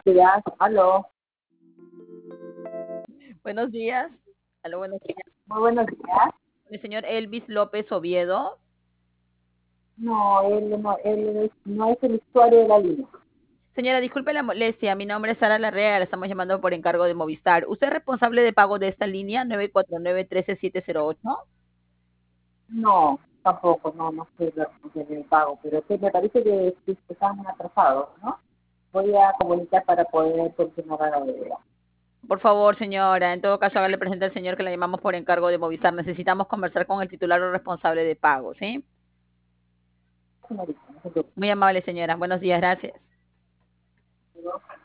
días, aló, Buenos días. Aló, buenos días. muy buenos días. El señor Elvis López Oviedo. No, no es el usuario de la línea. Señora, disculpe la molestia. Mi nombre es Sara Larrea. La estamos llamando por encargo de Movistar. ¿Usted es responsable de pago de esta línea 949-13708? No, tampoco, no estoy en el pago, pero sí, me parece que están atrasados, ¿no? Voy a comunicar para poder continuar la deuda. Por favor, señora. En todo caso, hágale presente al señor que la llamamos por encargo de Movistar. Necesitamos conversar con el titular o responsable de pago, ¿sí? Señorita, no se preocupe. Muy amable, señora. Buenos días. Gracias.